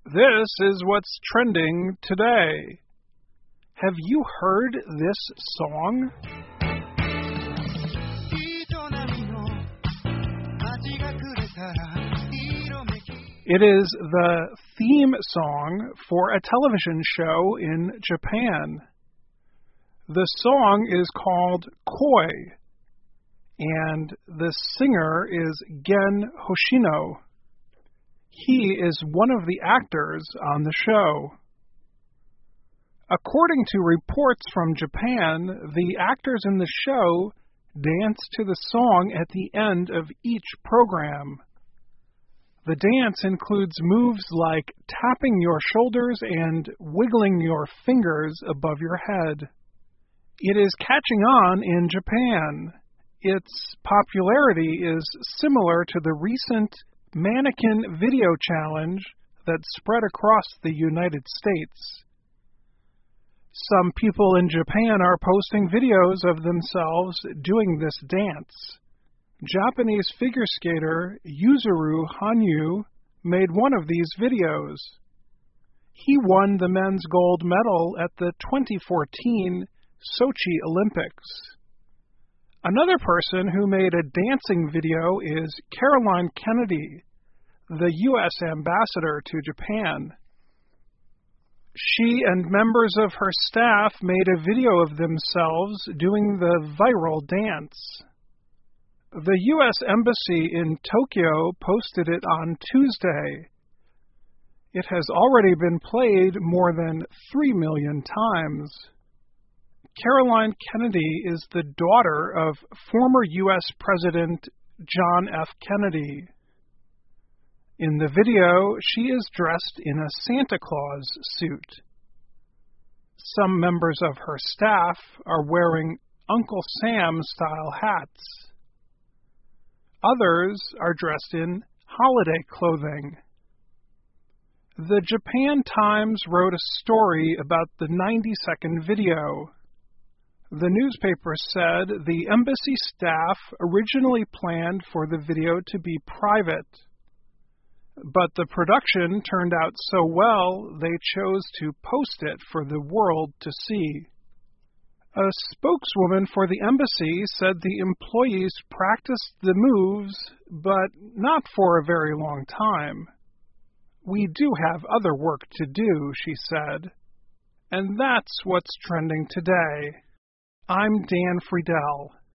This is what's trending today. Have you heard this song? It is the theme song for a television show in Japan. The song is called Koi, and the singer is Gen Hoshino. He is one of the actors on the show. According to reports from Japan, the actors in the show dance to the song at the end of each program. The dance includes moves like tapping your shoulders and wiggling your fingers above your head. It is catching on in Japan. Its popularity is similar to the recent mannequin video challenge that spread across the United States. Some people in Japan are posting videos of themselves doing this dance. Japanese figure skater Yuzuru Hanyu made one of these videos. He won the men's gold medal at the 2014 Sochi Olympics. Another person who made a dancing video is Caroline Kennedy, the U.S. ambassador to Japan. She and members of her staff made a video of themselves doing the viral dance. The U.S. Embassy in Tokyo posted it on Tuesday. It has already been played more than 3 million times. Caroline Kennedy is the daughter of former U.S. President John F. Kennedy. In the video, she is dressed in a Santa Claus suit. Some members of her staff are wearing Uncle Sam-style hats. Others are dressed in holiday clothing. The Japan Times wrote a story about the 90-second video. The newspaper said the embassy staff originally planned for the video to be private, but the production turned out so well they chose to post it for the world to see. A spokeswoman for the embassy said the employees practiced the moves, but not for a very long time. "We do have other work to do," she said. And that's what's trending today. I'm Dan Friedel.